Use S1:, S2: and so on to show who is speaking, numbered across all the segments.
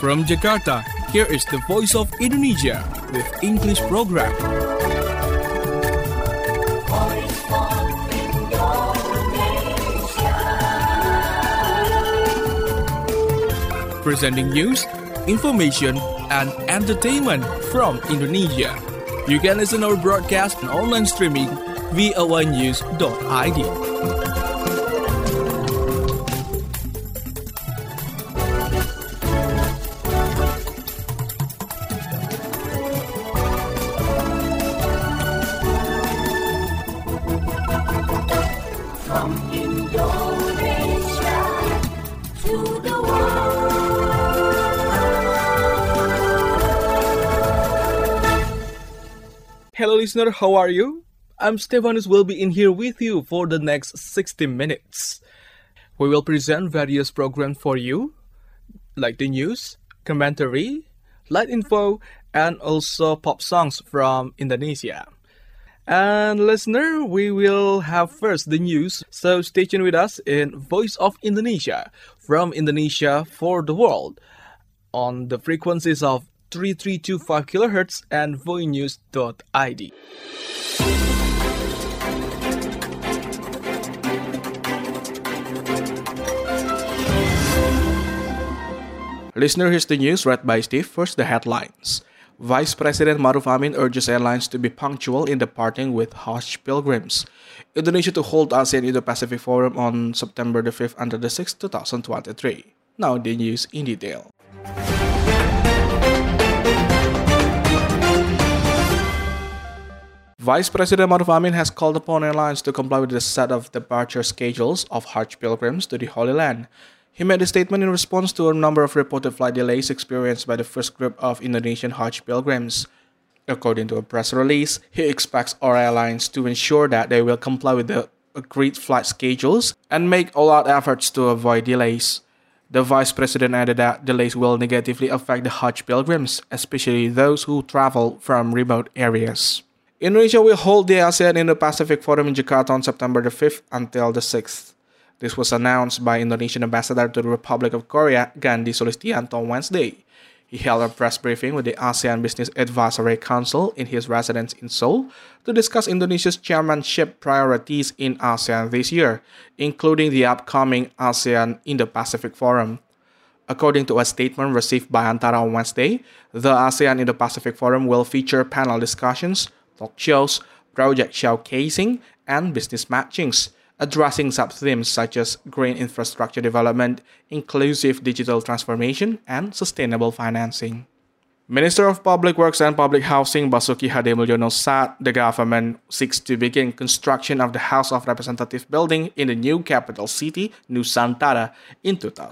S1: From Jakarta, here is the Voice of Indonesia with English program.
S2: Voice of Indonesia.
S1: Presenting news, information, and entertainment from Indonesia. You can listen our broadcast and online streaming voanews.id.
S2: From Indonesia to the world.
S1: Hello listener, how are you? I'm Stefanus will be in here with you for the next 60 minutes. We will present various programs for you, like the news, commentary, light info, and also pop songs from Indonesia. And listener, we will have first the news, so stay tuned with us in Voice of Indonesia, from Indonesia for the world, on the frequencies of 3325 kHz and voanews.id. Listener, here's the news read by Steve. First, the headlines. Vice President Maruf Amin urges airlines to be punctual in departing with Hajj pilgrims. Indonesia to hold ASEAN Indo-Pacific Forum on September the 5th until the 6th, 2023. Now the news in detail. Vice President Maruf Amin has called upon airlines to comply with the set of departure schedules of Hajj pilgrims to the Holy Land. He made the statement in response to a number of reported flight delays experienced by the first group of Indonesian Hajj pilgrims. According to a press release, he expects all airlines to ensure that they will comply with the agreed flight schedules and make all-out efforts to avoid delays. The Vice President added that delays will negatively affect the Hajj pilgrims, especially those who travel from remote areas. Indonesia will hold the ASEAN Indo-Pacific Forum in Jakarta on September the 5th until the 6th. This was announced by Indonesian Ambassador to the Republic of Korea, Gandhi Sulistianto, on Wednesday. He held a press briefing with the ASEAN Business Advisory Council in his residence in Seoul to discuss Indonesia's chairmanship priorities in ASEAN this year, including the upcoming ASEAN Indo-Pacific Forum. According to a statement received by Antara on Wednesday, the ASEAN Indo-Pacific Forum will feature panel discussions, talk shows, project showcasing, and business matchings, addressing sub-themes such as green infrastructure development, inclusive digital transformation, and sustainable financing. Minister of Public Works and Public Housing Basuki Hadi Mulyono said the government seeks to begin construction of the House of Representatives building in the new capital city, Nusantara, in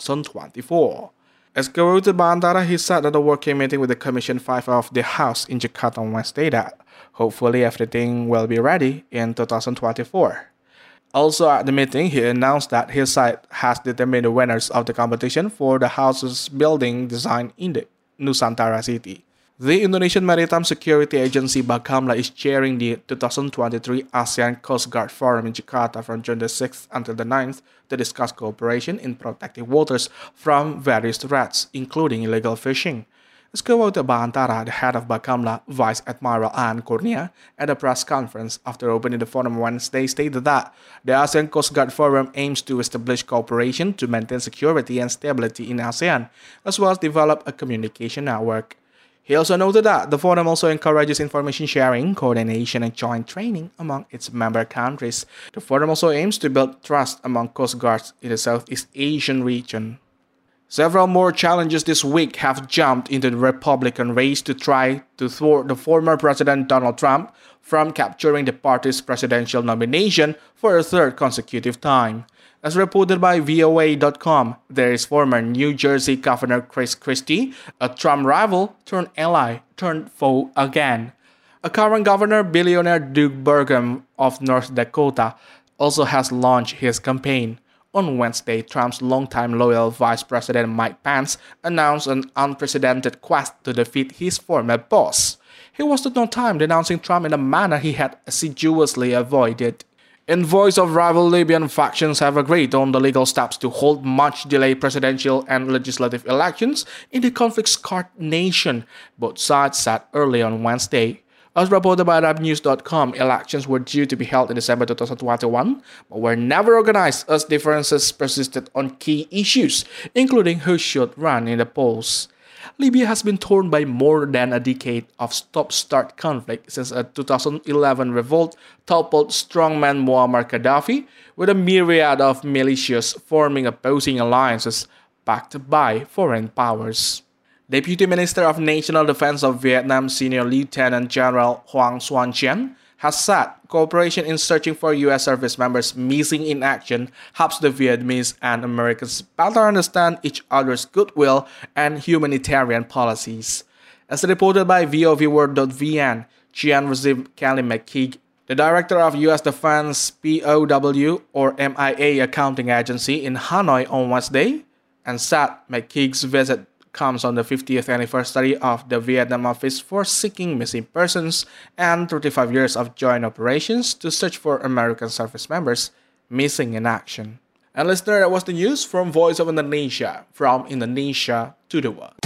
S1: 2024. As quoted by Antara, he said at a working meeting with the Commission 5 of the House in Jakarta on Wednesday that hopefully everything will be ready in 2024. Also at the meeting, he announced that his side has determined the winners of the competition for the house's building design in the Nusantara city. The Indonesian Maritime Security Agency Bakamla is chairing the 2023 ASEAN Coast Guard Forum in Jakarta from June the 6th until the 9th to discuss cooperation in protecting waters from various threats, including illegal fishing. As quoted by Antara, the head of Bakamla, Vice Admiral Aan Kurnia, at a press conference after opening the forum Wednesday, stated that the ASEAN Coast Guard Forum aims to establish cooperation to maintain security and stability in ASEAN, as well as develop a communication network. He also noted that the forum also encourages information sharing, coordination, and joint training among its member countries. The forum also aims to build trust among coast guards in the Southeast Asian region. Several more challenges this week have jumped into the Republican race to try to thwart the former President Donald Trump from capturing the party's presidential nomination for a third consecutive time. As reported by VOA.com, there is former New Jersey Governor Chris Christie, a Trump rival turned ally turned foe again. A current governor, billionaire Doug Burgum of North Dakota, also has launched his campaign. On Wednesday, Trump's longtime loyal Vice President Mike Pence announced an unprecedented quest to defeat his former boss. He wasted no time denouncing Trump in a manner he had assiduously avoided. Envoys of rival Libyan factions have agreed on the legal steps to hold much delayed presidential and legislative elections in the conflict-scarred nation, both sides said early on Wednesday. As reported by ArabNews.com, elections were due to be held in December 2021, but were never organized as differences persisted on key issues, including who should run in the polls. Libya has been torn by more than a decade of stop-start conflict since a 2011 revolt toppled strongman Muammar Gaddafi, with a myriad of militias forming opposing alliances backed by foreign powers. Deputy Minister of National Defense of Vietnam Senior Lieutenant General Hoang Xuan Chien has said cooperation in searching for U.S. service members missing in action helps the Vietnamese and Americans better understand each other's goodwill and humanitarian policies. As reported by VOVWorld.vn, Chien received Kelly McKeague, the director of U.S. Defense POW or MIA accounting agency in Hanoi on Wednesday, and said McKeague's visit comes on the 50th anniversary of the Vietnam Office for Seeking Missing Persons and 35 years of joint operations to search for American service members missing in action. And listener, that was the news from Voice of Indonesia, from Indonesia to the world.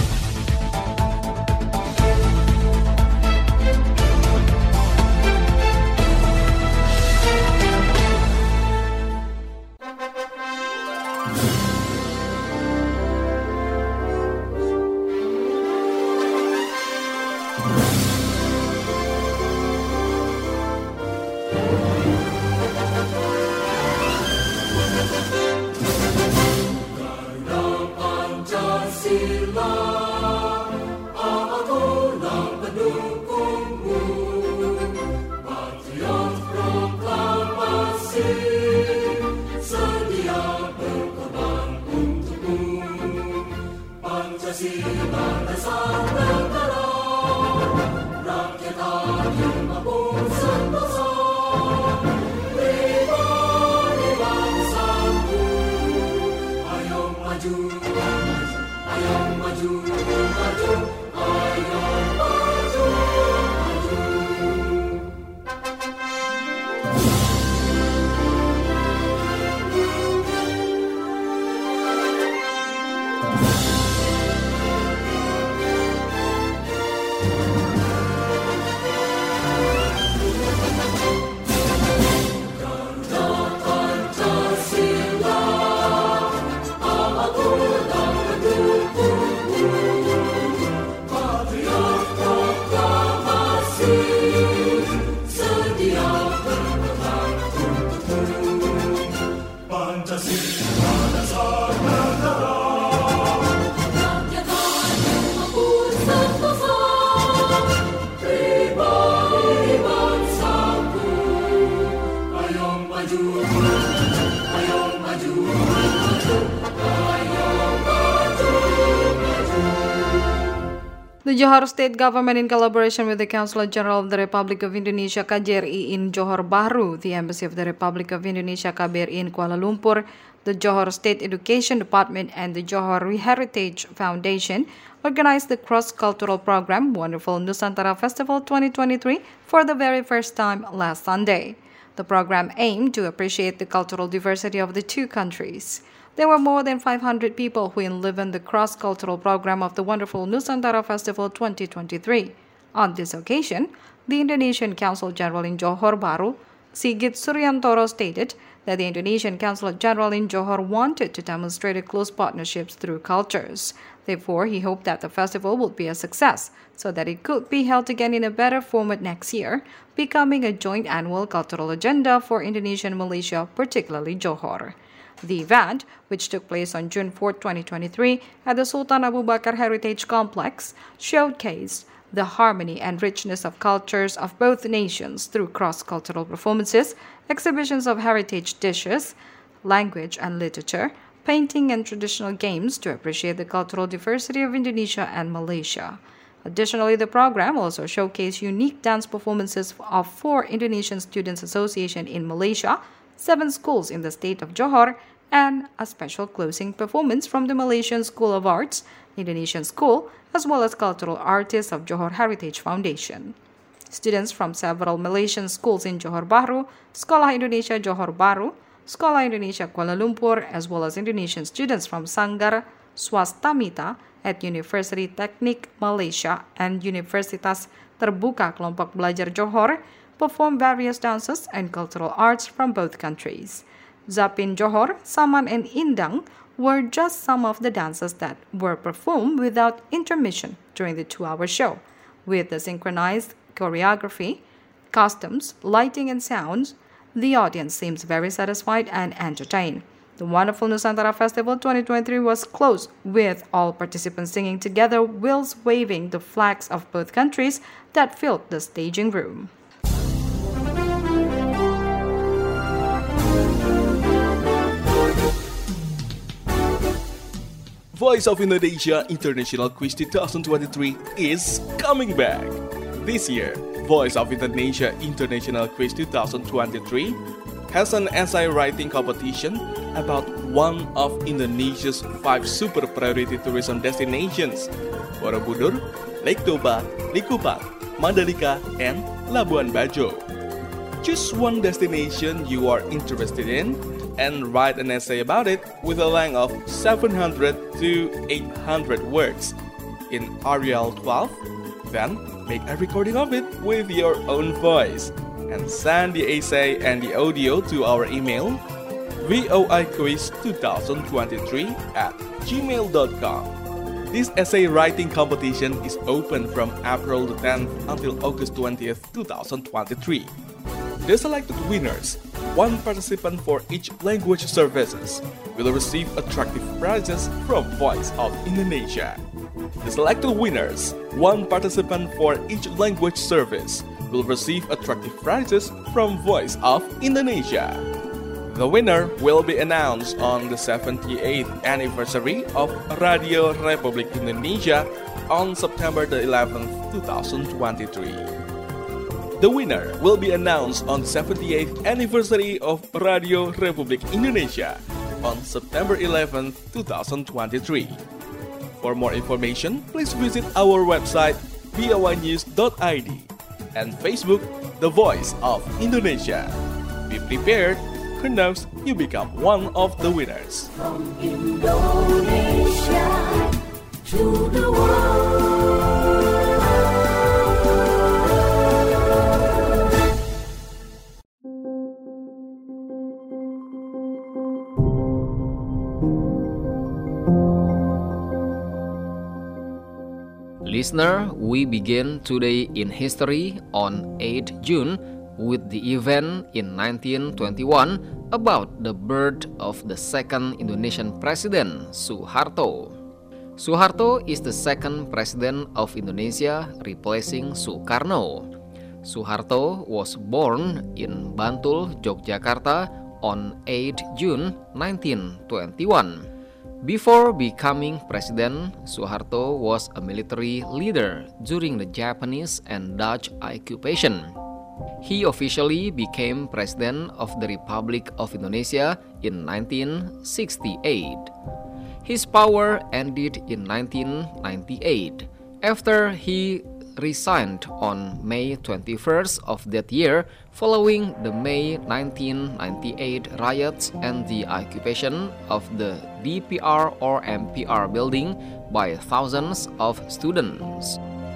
S3: The Johor State Government, in collaboration with the Consulate General of the Republic of Indonesia KJRI in Johor Bahru, the Embassy of the Republic of Indonesia KBRI in Kuala Lumpur, the Johor State Education Department, and the Johor Heritage Foundation, organized the cross-cultural program Wonderful Nusantara Festival 2023 for the very first time last Sunday. The program aimed to appreciate the cultural diversity of the two countries. There were more than 500 people who enlivened the cross-cultural program of the Wonderful Nusantara Festival 2023. On this occasion, the Indonesian Consul General in Johor Bahru, Sigit Suryantoro, stated that the Indonesian Consulate General in Johor wanted to demonstrate a close partnerships through cultures. Therefore, he hoped that the festival would be a success, so that it could be held again in a better format next year, becoming a joint annual cultural agenda for Indonesia and Malaysia, particularly Johor. The event, which took place on June 4, 2023, at the Sultan Abu Bakar Heritage Complex, showcased the harmony and richness of cultures of both nations through cross-cultural performances, exhibitions of heritage dishes, language and literature, painting and traditional games to appreciate the cultural diversity of Indonesia and Malaysia. Additionally, the program also showcased unique dance performances of 4 Indonesian Students Association in Malaysia, 7 schools in the state of Johor, and a special closing performance from the Malaysian School of Arts, Indonesian School, as well as cultural artists of Johor Heritage Foundation. Students from several Malaysian schools in Johor Bahru, Sekolah Indonesia Johor Bahru, Sekolah Indonesia Kuala Lumpur, as well as Indonesian students from Sanggar Swastamita at University Teknik Malaysia and Universitas Terbuka Kelompok Belajar Johor perform various dances and cultural arts from both countries. Zapin Johor, Saman, and Indang were just some of the dances that were performed without intermission during the 2-hour show. With the synchronized choreography, costumes, lighting, and sounds, the audience seems very satisfied and entertained. The wonderful Nusantara Festival 2023 was closed with all participants singing together whilst waving the flags of both countries that filled the staging room.
S1: Voice of Indonesia International Quiz 2023 is coming back. This year, Voice of Indonesia International Quiz 2023 has an essay writing competition about one of Indonesia's 5 super priority tourism destinations: Borobudur, Lake Toba, Likupang, Mandalika, and Labuan Bajo. Choose one destination you are interested in and write an essay about it with a length of 700 to 800 words in Arial 12. Then make a recording of it with your own voice and send the essay and the audio to our email voiquiz2023@gmail.com. This essay writing competition is open from April the 10th until August 20th, 2023. The selected winners, one participant for each language services, will receive attractive prizes from Voice of Indonesia. The selected winners, one participant for each language service, will receive attractive prizes from Voice of Indonesia. The winner will be announced on the 78th anniversary of Radio Republik Indonesia on September the 11th, 2023. The winner will be announced on the 78th anniversary of Radio Republik Indonesia on September 11th, 2023. For more information, please visit our website voinews.id and Facebook The Voice of Indonesia. Be prepared, who knows, you become one of the winners.
S2: From Indonesia to the world.
S4: Listener, we begin today in history on 8 June with the event in 1921 about the birth of the second Indonesian president, Suharto. Suharto is the second president of Indonesia, replacing Sukarno. Suharto was born in Bantul, Yogyakarta on 8 June 1921. Before becoming president, Suharto was a military leader during the Japanese and Dutch occupation. He officially became president of the Republic of Indonesia in 1968. His power ended in 1998 after he resigned on May 21st of that year following the May 1998 riots and the occupation of the DPR or MPR building by thousands of students.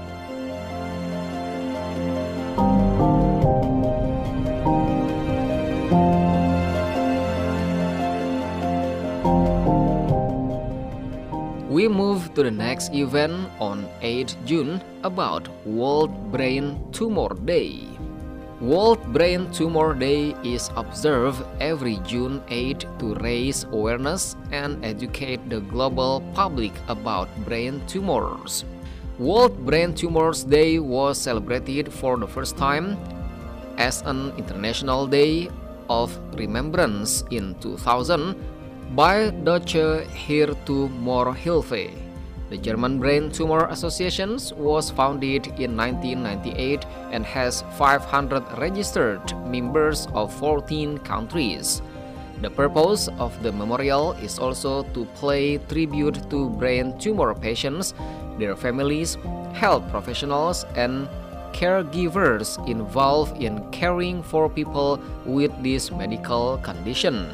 S4: We move to the next event on 8 June about World Brain Tumor Day. World Brain Tumor Day is observed every June 8 to raise awareness and educate the global public about brain tumors. World Brain Tumors Day was celebrated for the first time as an International Day of Remembrance in 2000 by Deutsche Hirntumorhilfe. The German Brain Tumor Association was founded in 1998 and has 500 registered members of 14 countries. The purpose of the memorial is also to pay tribute to brain tumor patients, their families, health professionals, and caregivers involved in caring for people with this medical condition.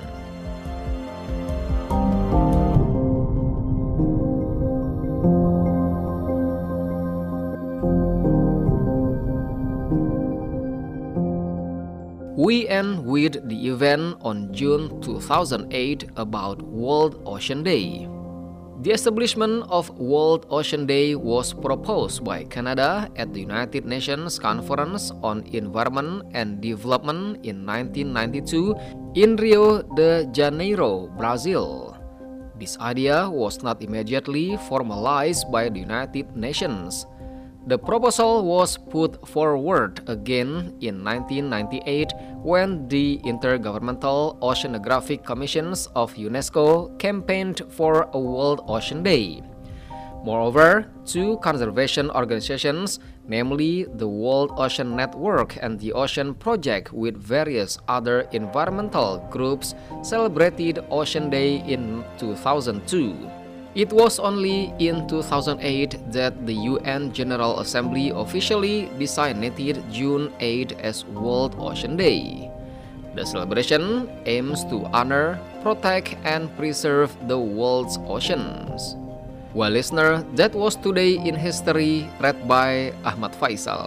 S4: We end with the event on June 2008 about World Ocean Day. The establishment of World Ocean Day was proposed by Canada at the United Nations Conference on Environment and Development in 1992 in Rio de Janeiro, Brazil. This idea was not immediately formalized by the United Nations. The proposal was put forward again in 1998 when the Intergovernmental Oceanographic Commissions of UNESCO campaigned for a World Ocean Day. Moreover, two conservation organizations, namely the World Ocean Network and the Ocean Project with various other environmental groups, celebrated Ocean Day in 2002. It was only in 2008 that the UN General Assembly officially designated June 8 as World Ocean Day. The celebration aims to honor, protect, and preserve the world's oceans. Well, listener, that was Today in History, read by Ahmad Faisal.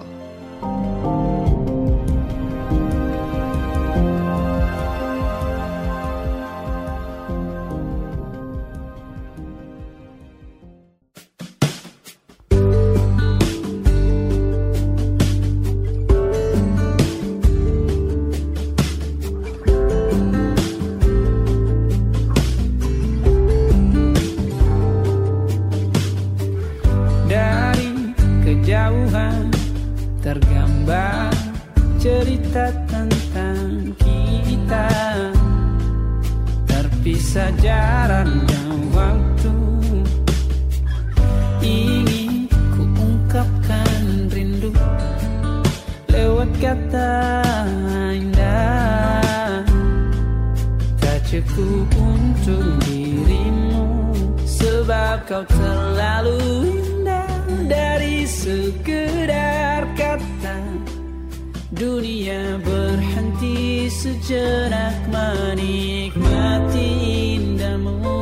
S5: Tergambar cerita tentang kita, terpisah jarak dan waktu. Ingin ku ungkapkan rindu lewat kata indah, tak cukup untuk dirimu, sebab kau terlalu indah. Dari sekedar kata, dunia berhenti sejenak menikmati indahmu.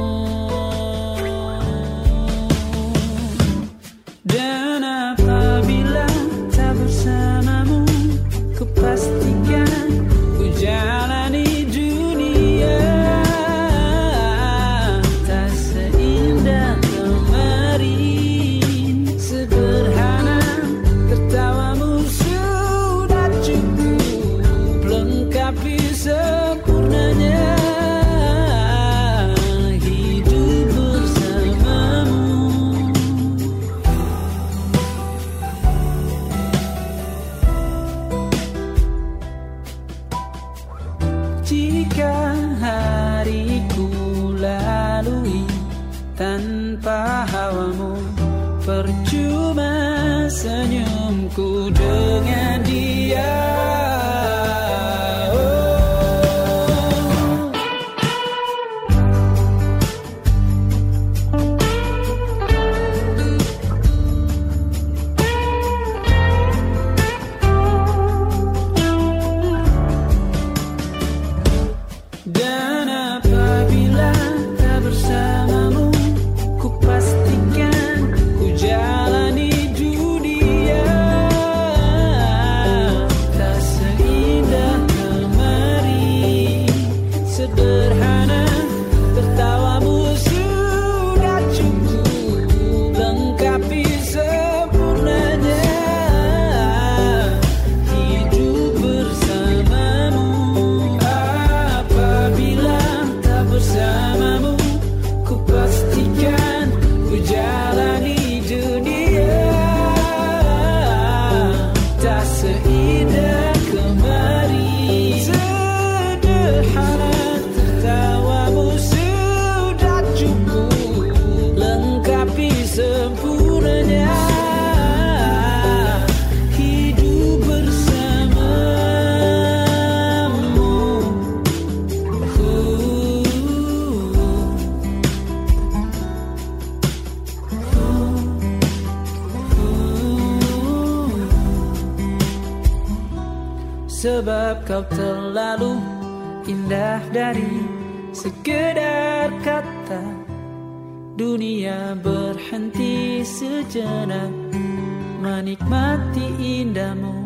S5: Dan apabila tak bersamamu, ku pastikan ku jalani dunia tak seindah kemarin. Sederhana tertawamu sudah cukup lengkapi sempurnanya hidup bersamamu. Jika hariku lalui tanpa hawamu, percuma senyumku dengan dia. Dan apabila tak bersamamu, ku pastikan ku jalani dunia tak kau terlalu indah dari sekedar kata. Dunia berhenti sejenak menikmati indahmu.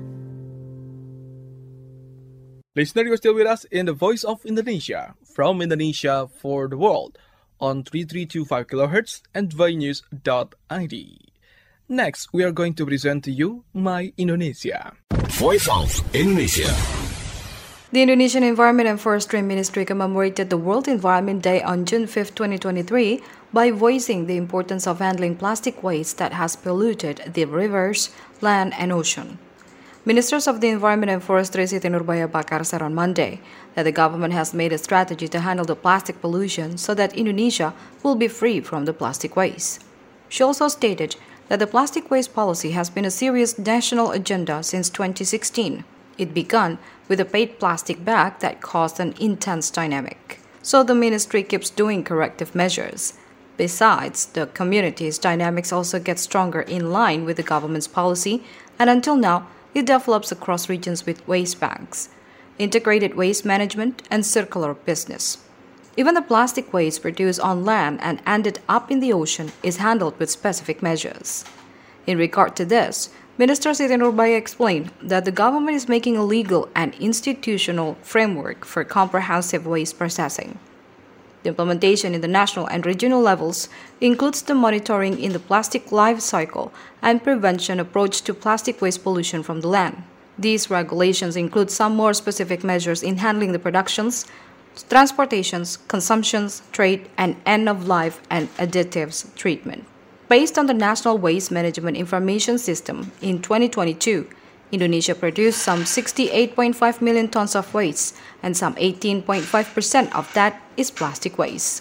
S1: Listener, you're still with us in the Voice of Indonesia, from Indonesia for the world, on 3325 kHz and voinews.id. Next, we are going to present to you My Indonesia.
S6: Voice of Indonesia.
S3: The Indonesian Environment and Forestry Ministry commemorated the World Environment Day on June 5, 2023 by voicing the importance of handling plastic waste that has polluted the rivers, land, and ocean. Ministers of the Environment and Forestry Siti Nurbaya Bakar said on Monday that the government has made a strategy to handle the plastic pollution so that Indonesia will be free from the plastic waste. She also stated that the plastic waste policy has been a serious national agenda since 2016. It began with a paid plastic bag that caused an intense dynamic. So the ministry keeps doing corrective measures. Besides, the community's dynamics also get stronger in line with the government's policy, and until now, it develops across regions with waste banks, integrated waste management, and circular business. Even the plastic waste produced on land and ended up in the ocean is handled with specific measures. In regard to this, Minister Siti Nurbaya explained that the government is making a legal and institutional framework for comprehensive waste processing. The implementation in the national and regional levels includes the monitoring in the plastic life cycle and prevention approach to plastic waste pollution from the land. These regulations include some more specific measures in handling the productions, transportations, consumptions, trade, and end-of-life and additives treatment. Based on the National Waste Management Information System, in 2022, Indonesia produced some 68.5 million tons of waste, and some 18.5% of that is plastic waste.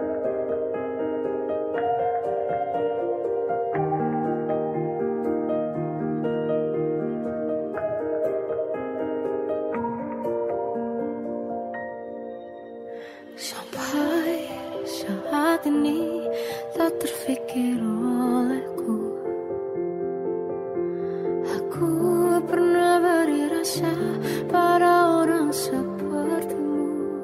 S2: Sampai saat ini tak terfikir olehku, aku pernah beri rasa pada orang sepertimu.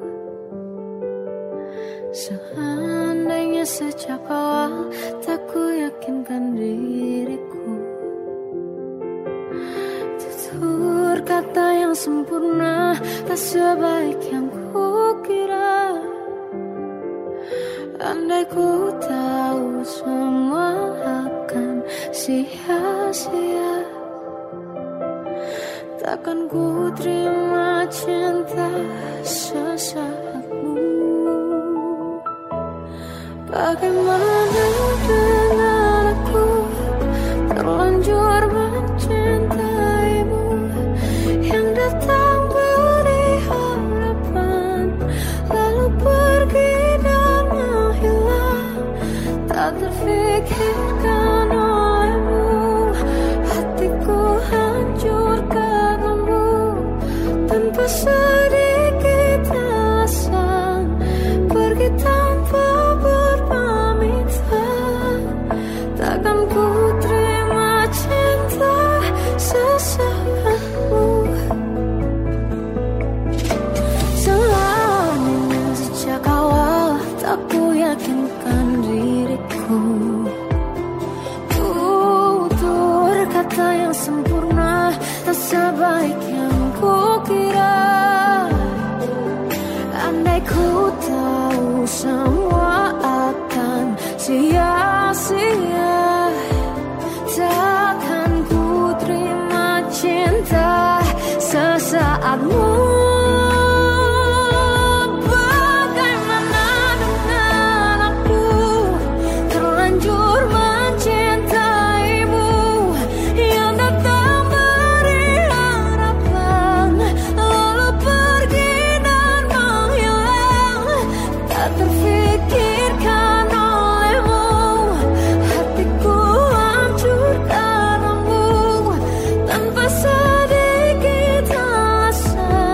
S2: Seandainya sejak awal tak ku yakinkan diriku, tutur kata yang sempurna tak sebaik yang ku kira. Andai ku tahu semua akan sia-sia, takkan ku terima cinta sesaatmu. Bagaimana dengan aku terlanjur mencintaimu, yang datang beri harapan lalu pergi dan menghilang. Tak terfikirkan olehmu, hatiku hancur karenamu, tanpa sedikit alasan, pergi tanpa berpamitan. Takkan ku terima cinta sesaatmu. Selamanya sejak awal tak ku yakinkan diriku, tutur kata yang sempurna tak sebaik yang ku kira. Andai ku tahu semua akan sia-sia, takkan ku terima cinta sesaatmu. Bagaimana dengan aku terlanjur mencintaimu, yang datang beri harapan lalu pergi dan menghilang. Tak terfikirkan olehmu, hatiku hancur karenamu, tanpa sedikit alasan,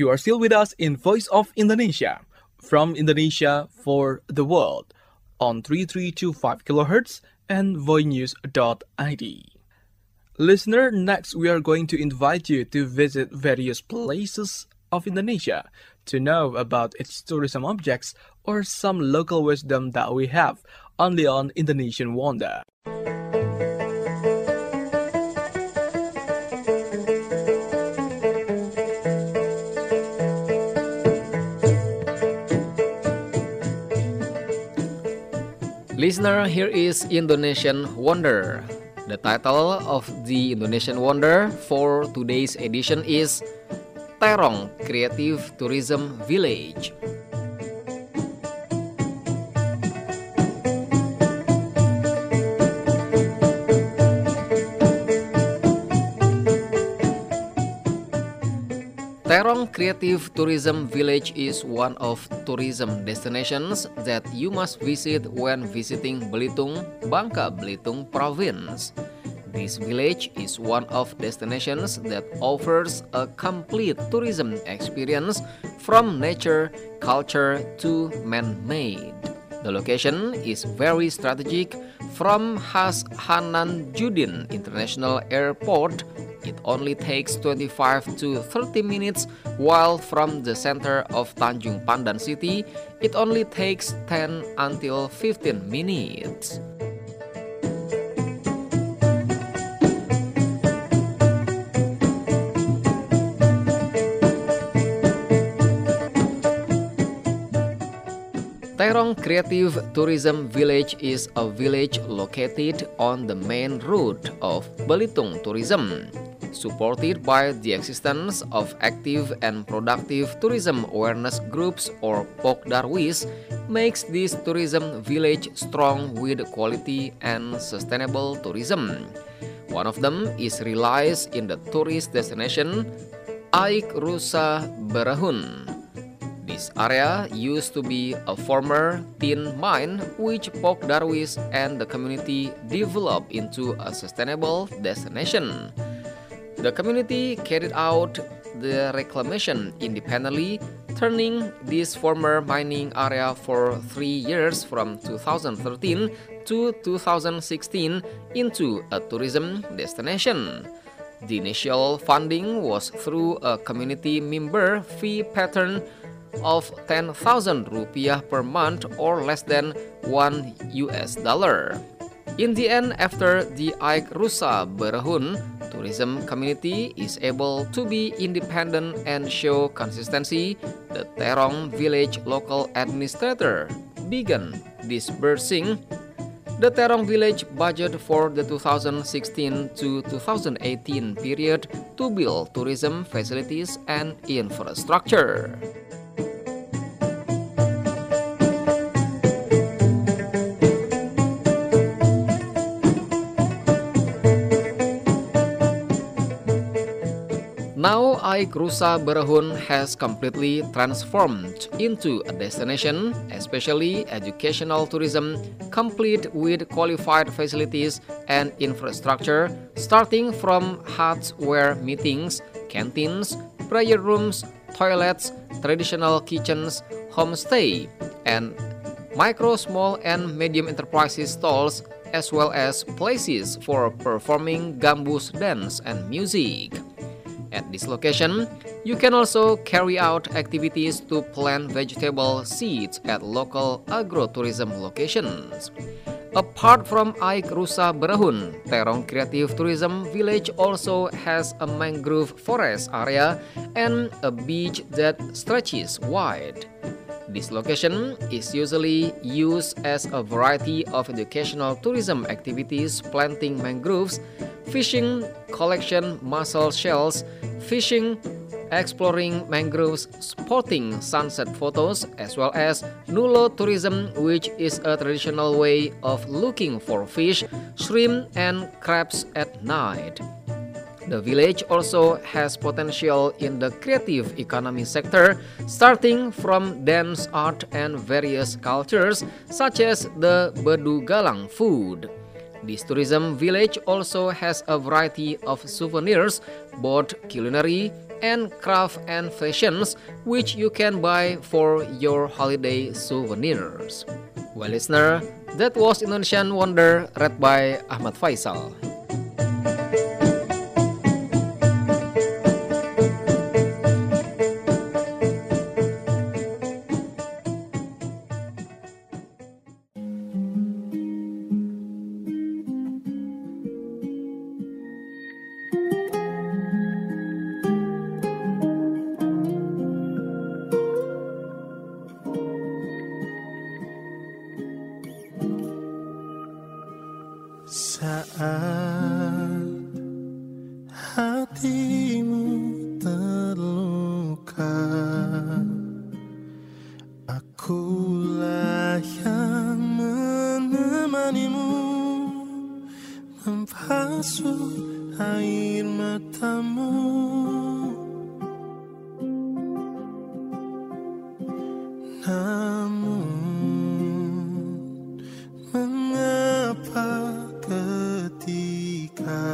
S7: You are still with us in Voice of Indonesia, from Indonesia for the world, on 3325 kHz and voinews.id. Listener, next we are going to invite you to visit various places of Indonesia to know about its tourism objects or some local wisdom that we have only on Indonesian Wonder.
S4: Listener, here is Indonesian Wonder. The title of the Indonesian Wonder for today's edition is Terong Creative Tourism Village. Terong Creative Tourism Village is one of tourism destinations that you must visit when visiting Belitung, Bangka Belitung Province. This village is one of destinations that offers a complete tourism experience from nature, culture to man-made. The location is very strategic from Has Hanan Judin International Airport. It only takes 25 to 30 minutes, while from the center of Tanjung Pandan City, it only takes 10 until 15 minutes. Terong Creative Tourism Village is a village located on the main route of Belitung tourism, supported by the existence of active and productive tourism awareness groups or Pokdarwis, makes this tourism village strong with quality and sustainable tourism. One of them is realized in the tourist destination Aik Rusa Berahun. This area used to be a former tin mine which Pokdarwis and the community developed into a sustainable destination. The community carried out the reclamation independently, turning this former mining area for 3 years from 2013 to 2016 into a tourism destination. The initial funding was through a community member fee pattern of 10,000 rupiah per month or less than $1. In the end, after the Aik Rusa Berahun tourism community is able to be independent and show consistency, the Terong village local administrator began disbursing the Terong village budget for the 2016 to 2018 period to build tourism facilities and infrastructure. Now, Aik Rusa Berahun has completely transformed into a destination, especially educational tourism, complete with qualified facilities and infrastructure, starting from huts where meetings, canteens, prayer rooms, toilets, traditional kitchens, homestay, and micro, small, and medium enterprises stalls, as well as places for performing gambus dance and music. At this location, you can also carry out activities to plant vegetable seeds at local agrotourism locations. Apart from Aik Rusa Berahun, Terong Creative Tourism Village also has a mangrove forest area and a beach that stretches wide. This location is usually used as a variety of educational tourism activities, planting mangroves, fishing, collection mussel shells, fishing, exploring mangroves, spotting sunset photos, as well as nulo tourism, which is a traditional way of looking for fish, shrimp, and crabs at night. The village also has potential in the creative economy sector, starting from dance art and various cultures, such as the Bedu Galang food. This tourism village also has a variety of souvenirs, both culinary, and craft and fashions, which you can buy for your holiday souvenirs. Well, listener, that was Indonesian Wonder read by Ahmad Faisal.
S8: Saat hatimu terluka, akulah yang menemanimu, membasuh air matamu. Namun mengapa ketika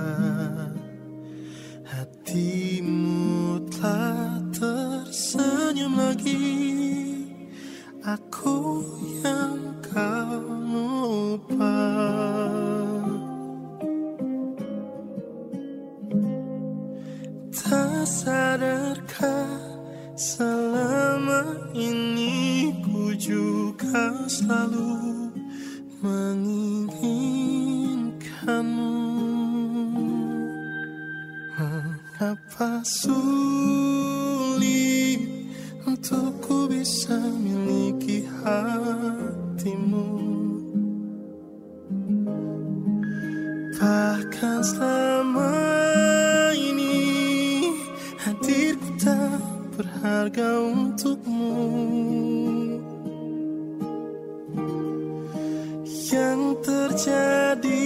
S8: hatimu telah tersenyum lagi, aku yang kau lupa. Tak sadarkah selama ini ku juga selalu menginginkanmu. Mengapa sulit untuk ku bisa miliki hatimu, bahkan selama ini hadirku tak berharga untukmu. Yang terjadi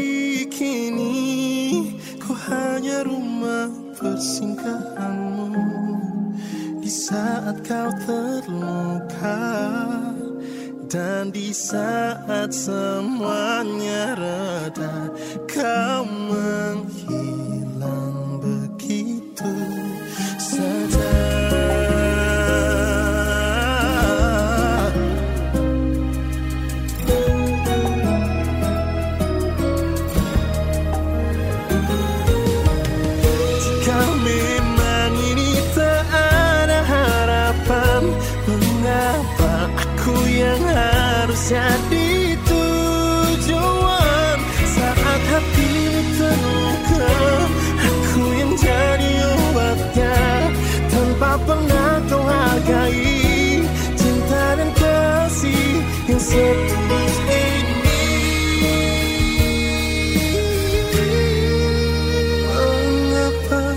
S8: kini, ku hanya rumah persinggahanmu. Di saat kau terluka dan di saat semuanya reda, kau menghilang begitu saja. Mengapa aku yang harus jadi tujuan saat hatimu terluka? Aku yang jadi obatnya tanpa pernah kau hargai cinta dan kasih yang setulus ini. Mengapa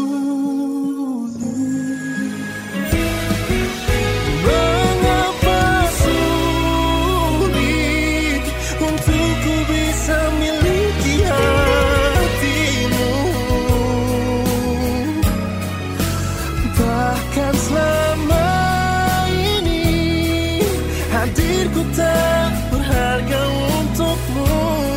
S8: hadirku tak berharga untukmu.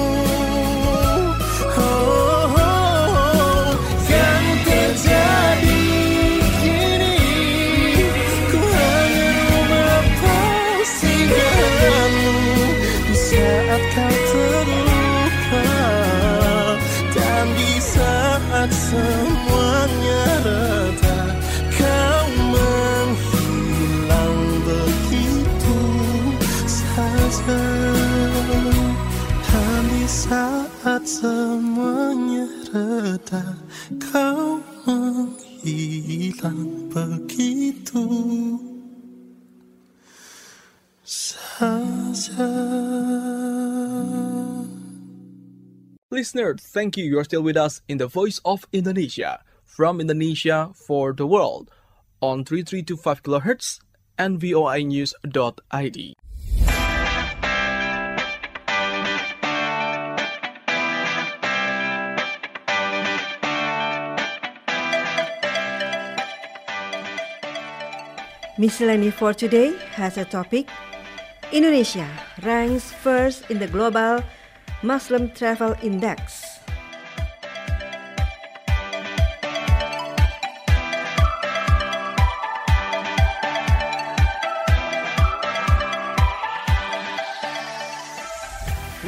S8: Yang terjadi kini, ku hanya rumah persinggahanmu. Di saat kau terluka dan di saat semuanya reda, kau menghilang begitu saja. Dan di saat semuanya reda, kau menghilang begitu saja.
S7: Listener, thank you. You're still with us in the Voice of Indonesia, from Indonesia for the world, on 3325 kHz and voinews.id.
S9: Miscellany for today has a topic: Indonesia ranks first in the global Muslim Travel Index.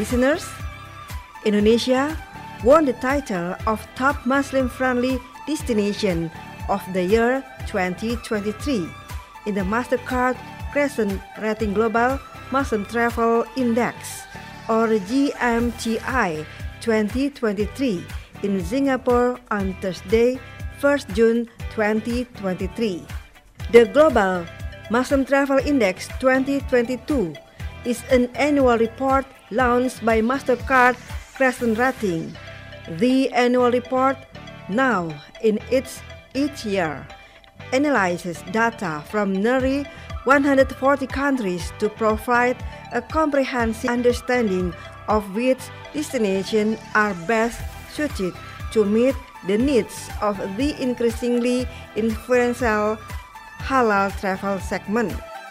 S9: Listeners, Indonesia won the title of Top Muslim-Friendly Destination of the Year 2023 in the Mastercard Crescent Rating Global Muslim Travel Index, or GMTI 2023 in Singapore on Thursday, 1st June 2023. The Global Muslim Travel Index 2022 is an annual report launched by Mastercard Crescent Rating. The annual report, now in its 8th year, analyzes data from nearly 140 countries to provide a comprehensive understanding of which destinations are best suited to meet the needs of the increasingly influential halal travel segment.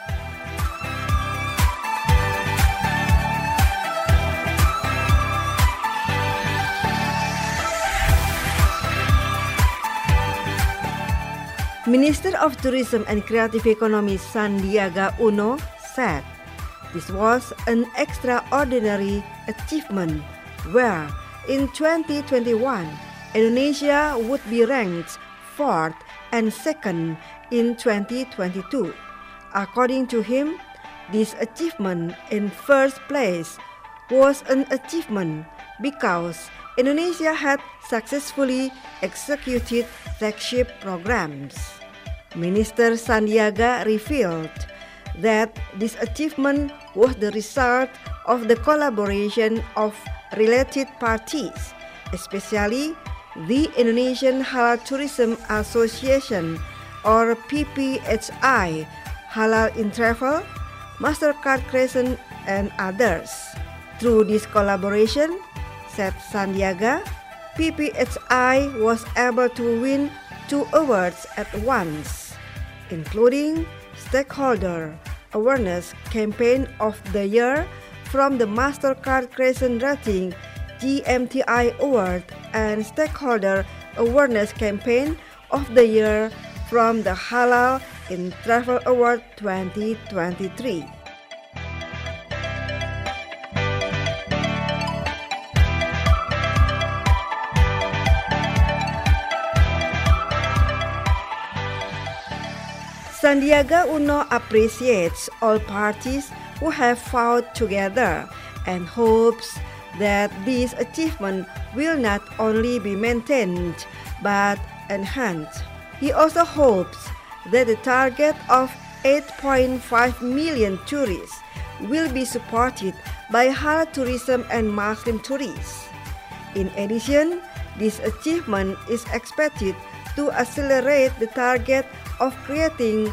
S9: Minister of Tourism and Creative Economy Sandiaga Uno said this was an extraordinary achievement where in 2021 Indonesia would be ranked 4th and 2nd in 2022. According to him, this achievement in first place was an achievement because Indonesia had successfully executed flagship programs. Minister Sandiaga revealed that this achievement was the result of the collaboration of related parties, especially the Indonesian Halal Tourism Association or PPHI, Halal in Travel, Mastercard Crescent, and others. Through this collaboration, said Sandiaga, PPHI was able to win 2 awards at once, including Stakeholder Awareness Campaign of the Year from the Mastercard Crescent Rating GMTI Award and Stakeholder Awareness Campaign of the Year from the Halal in Travel Award 2023. Sandiaga Uno appreciates all parties who have fought together and hopes that this achievement will not only be maintained but enhanced. He also hopes that the target of 8.5 million tourists will be supported by halal tourism and Muslim tourists. In addition, this achievement is expected to accelerate the target of creating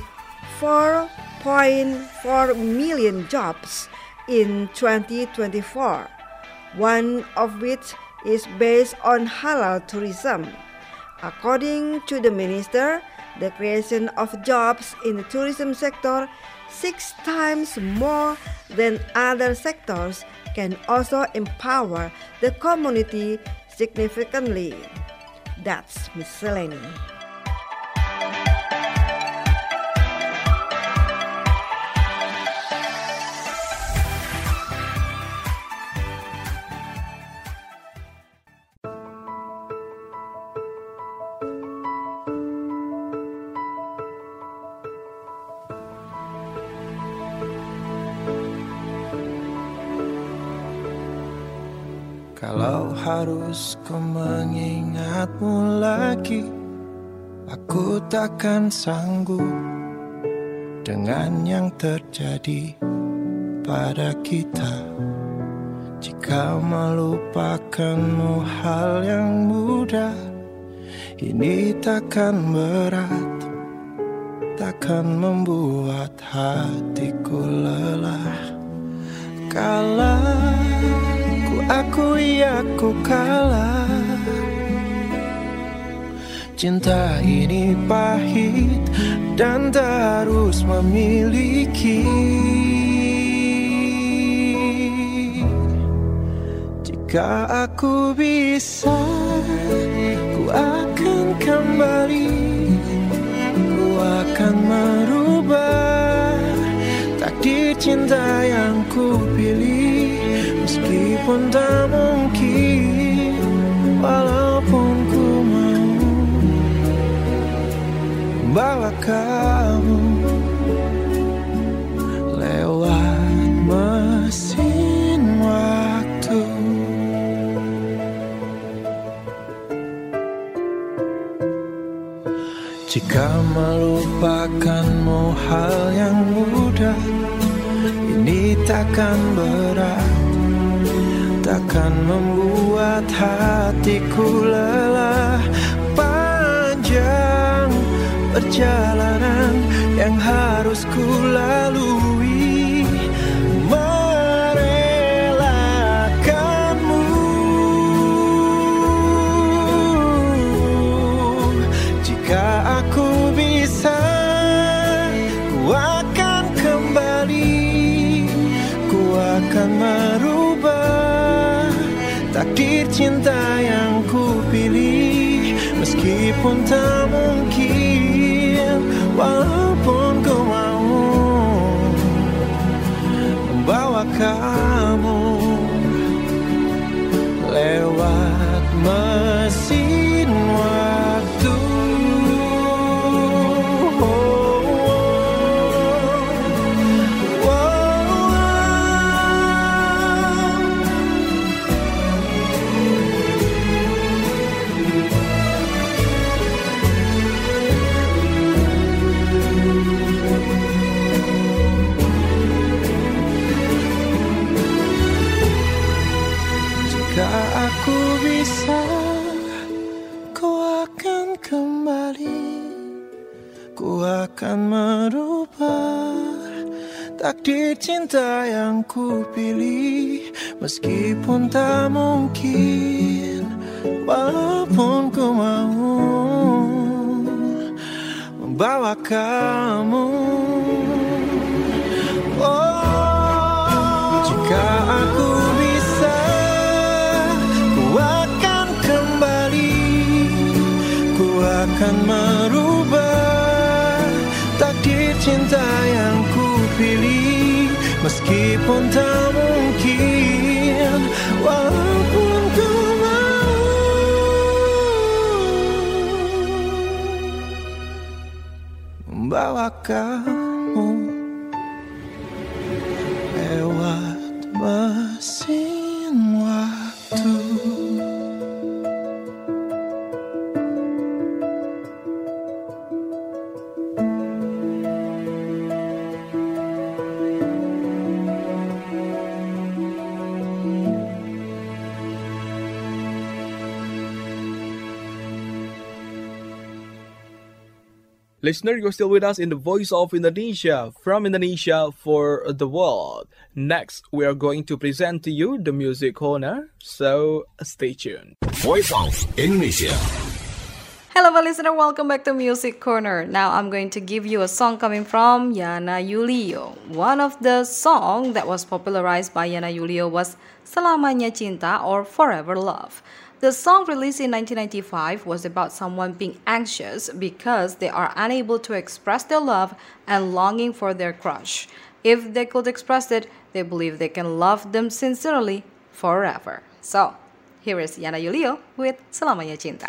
S9: 4.4 million jobs in 2024, one of which is based on halal tourism. According to the minister, the creation of jobs in the tourism sector 6 times more than other sectors can also empower the community significantly. That's Miscellany.
S8: Kalau harus ku mengingatmu lagi, aku takkan sanggup dengan yang terjadi pada kita. Jika melupakanmu hal yang mudah, ini takkan berat, takkan membuat hatiku lelah. Kalah akui aku kalah. Cinta ini pahit dan terus memiliki. Jika aku bisa, ku akan kembali, ku akan merubah takdir cinta yang ku pilih. meskipun tak mungkin, walaupun ku mau bawa kamu lewat mesin waktu. Jika melupakanmu hal yang mudah, ini takkan berat, takkan membuat hatiku lelah. Panjang perjalanan yang harus ku lalui, merelakanmu. Jika aku bisa, ku akan kembali, ku akan merubah takdir cinta yang ku pilih, meskipun tak mungkin, walaupun ku mau membawa kamu lewat mesin waktu. Jika aku bisa, ku akan kembali, ku akan merubah takdir cinta yang ku pilih, meskipun tak mungkin, walaupun ku mau membawa kamu. Oh, jika aku bisa, akan merubah takdir cinta yang ku pilih, meskipun tak mungkin, walaupun ku mau membawa kamu lewat mesin waktu.
S7: Listener, you're still with us in the Voice of Indonesia, from Indonesia for the world. Next, we are going to present to you the music corner, so stay tuned.
S6: Voice of Indonesia.
S3: Hello, listener. Welcome back to Music Corner. Now, I'm going to give you a song coming from Yana Julio. One of the songs that was popularized by Yana Julio was Selamanya Cinta or Forever Love. The song released in 1995 was about someone being anxious because they are unable to express their love and longing for their crush. If they could express it, they believe they can love them sincerely forever. So, here is Yana Julio with Selamanya Cinta.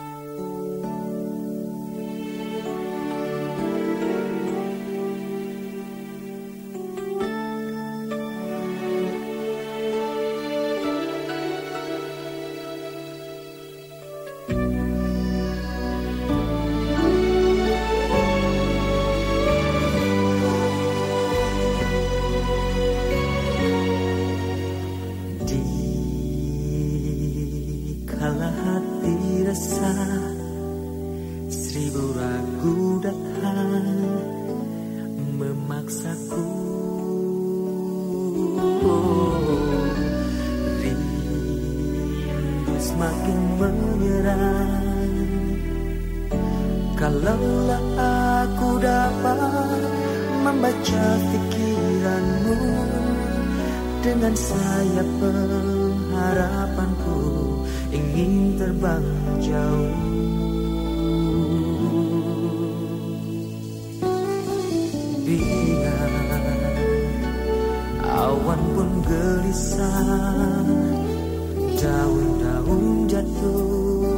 S5: Seribu ragu datang memaksaku, rindu semakin menyerang. Kalaulah aku dapat membaca pikiranmu, dengan sayap pengharapanku ingin terbang jauh. Biar awan pun gelisah gelisah, daun-daun jatuh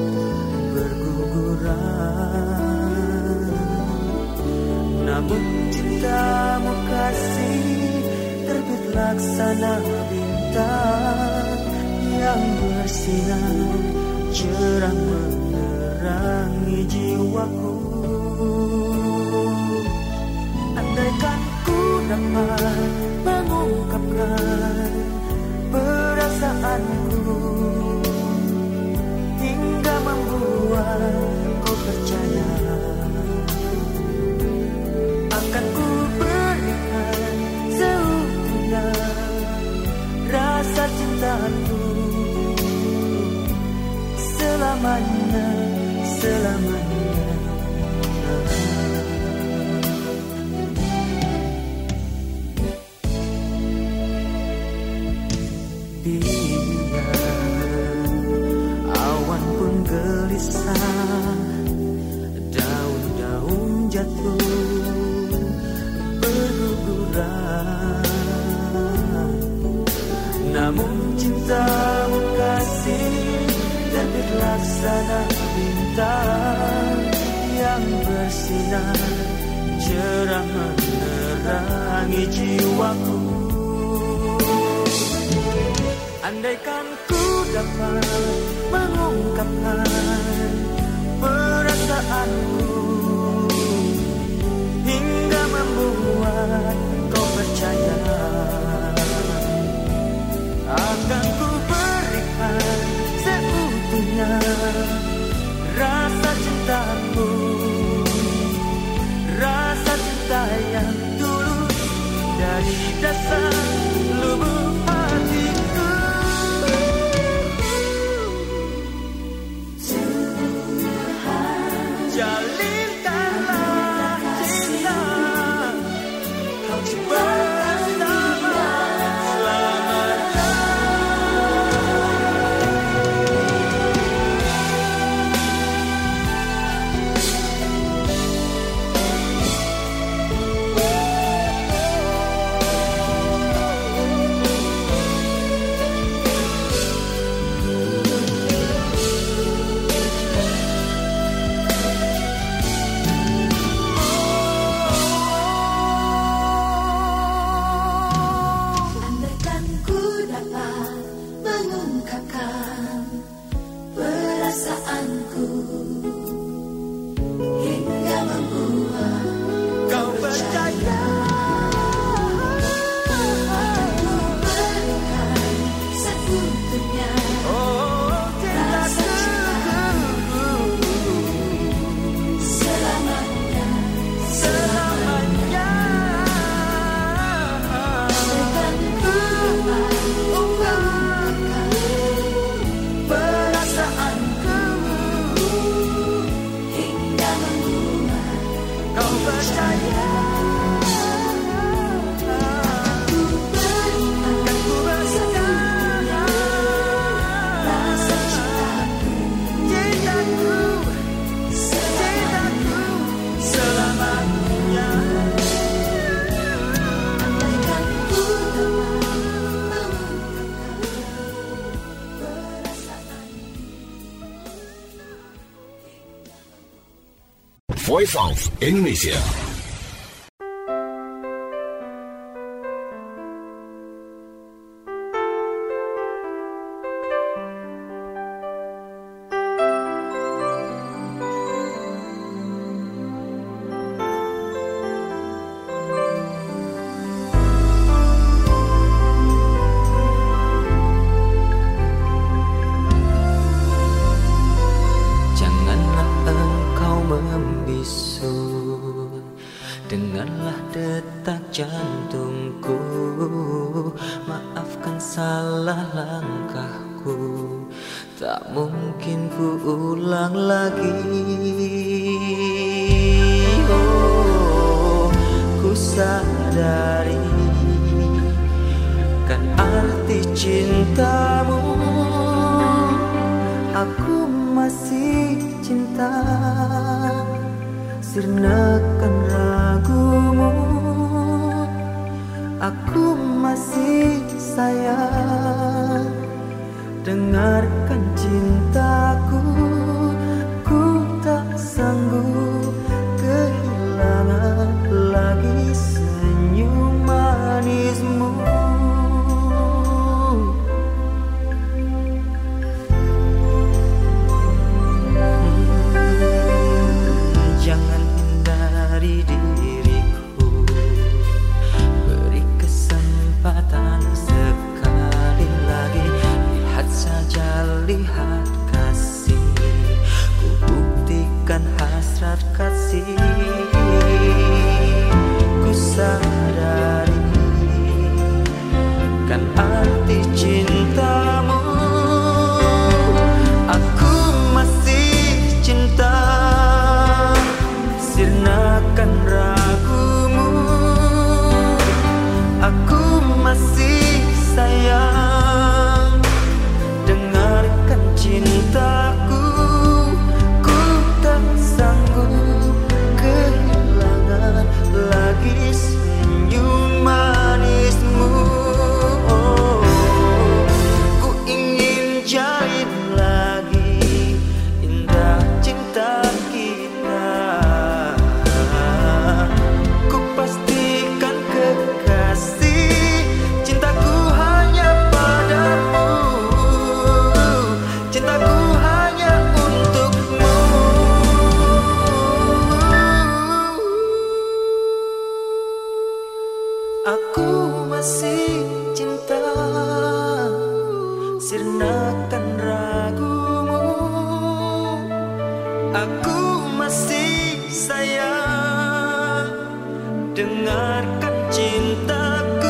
S5: berguguran. Namun cintamu kasih terbit laksana bintang yang bersinar cerah menerangi jiwaku. Andaikan ku dapat mengungkapkan perasaanku hingga membuat kau percaya, akan ku berikan seutuhnya rasa cintaku selamanya, selamanya. Bila awan pun gelisah, daun-daun jatuh berguguran. Namun cintamu kasih terbit laksana bintang yang bersinar cerah menerangi jiwaku. Andaikan ku dapat mengungkapkan perasaanku hingga membuat kau percaya, akan ku berikan seutuhnya rasa cintaku, rasa cinta yang tulus dari dasar lubuk hatiku. Jalinkanlah cinta kau bersama selamanya.
S2: Andaikan ku dapat mengungkapkan perasaanku hingga membuat
S5: Kau percaya,
S2: akan ku berikan seutuhnya rasa cintaku selamanya, selamanya. Andaikan ku dapat mengungkapkan
S5: perasaanku
S2: hingga membuat
S5: kau percaya.
S6: Voice of Indonesia.
S5: Janganlah engkau membisu, dengarlah detak jantungku. Maafkan salah langkahku, tak mungkin ku ulang lagi. Oh, ku sadari kan arti cintamu. Aku masih cinta, sirnakan ragumu. Aku masih sayang, dengarkan cintaku. Ku tak sanggup kehilangan lagi senyum manismu. Jangan hindari diriku, beri kesempatan sekali lagi. Lihat saja, lihat kasih, ku buktikan hasrat kasih. Ku sadari kan arti cintamu. Aku masih cinta, sirnakan ragumu. Aku masih sayang, dengarkan cintaku. Ku tak sanggup kehilangan lagi senyum manismu. Oh, ku ingin jalin lagi indah cinta kita. Ku pastikan kekasih, cintaku hanya padamu, cintaku hanya untukmu. Aku masih cinta, sirnakan ragumu. Aku masih sayang, dengarkan cintaku.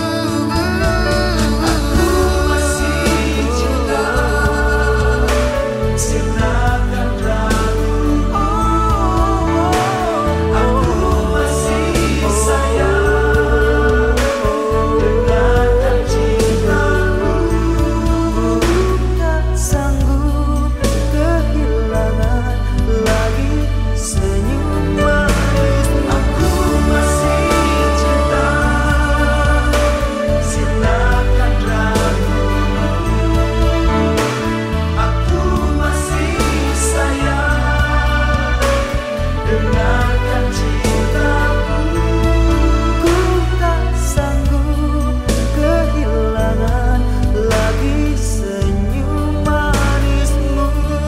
S5: Aku masih cinta, sirnakan ragumu. Aku masih sayang, dengarkan cintaku. Tak sanggup kehilangan lagi senyum manis. Aku masih cinta, sirnakan ragumu. Aku masih sayang, dengarkan cintaku. Ku tak sanggup kehilangan lagi senyum manismu.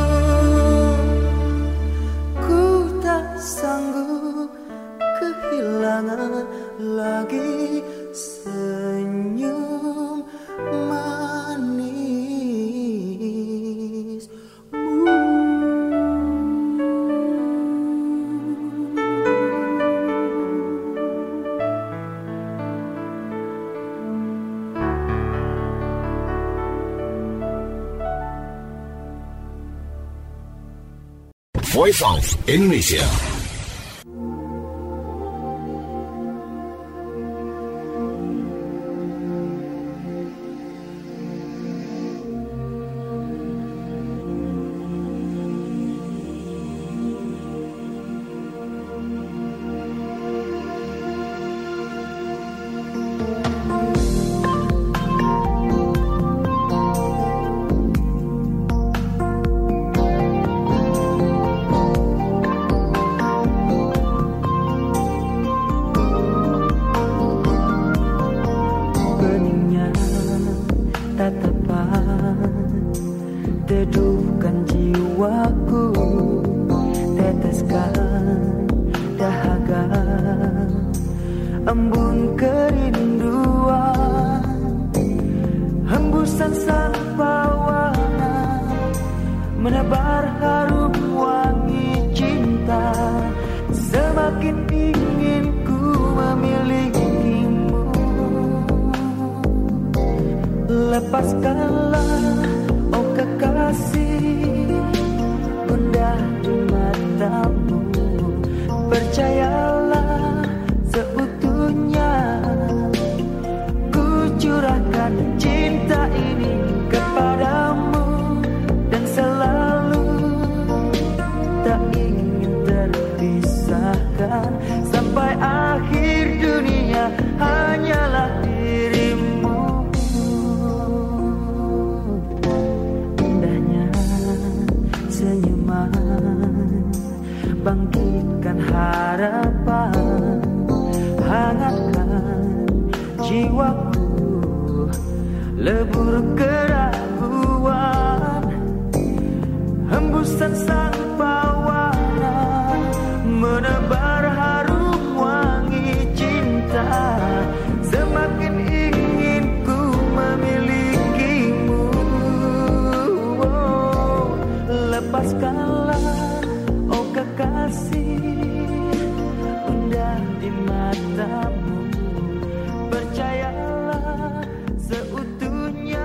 S5: Ku tak sanggup kehilangan lagi senyum
S6: Voice of Indonesia. beningnya tatapan, teduhkan jiwaku, teteskan dahaga, embun kerinduan, hembusan sang pawana, menebar harum wangi cinta. Semakin ingin ku memilikimu. Lepaskanlah, oh kekasih, gundah di matamu. Percayalah seutuhnya, ku curahkan cinta ini kepadamu. Dan selalu tak ingin terpisahkan sampai akhir dunia, hanyalah bangkitkan harapan, hangatkan jiwaku, lebur keraguan, hembusan sang pawana menebar harum wangi cinta, semakin ingin ku memilikimu. Oh, lepaskanlah oh kekasih, indah di matamu, percayalah seutuhnya,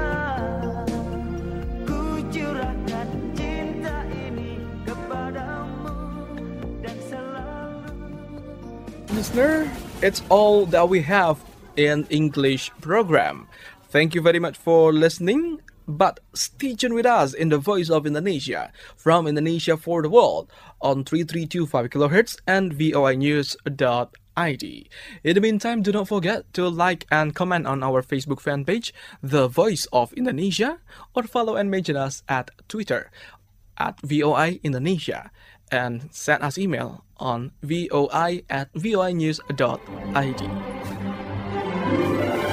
S6: ku curahkan cinta ini kepadamu dan selalu.
S7: Listener, it's all that we have in English program. Thank you very much for listening. But stay tuned with us in the Voice of Indonesia, from Indonesia for the world, on 3325 kHz and voinews.id. In the meantime, do not forget to like and comment on our Facebook fan page, The Voice of Indonesia, or follow and mention us at Twitter at VOI Indonesia, and send us email on voi@voinews.id.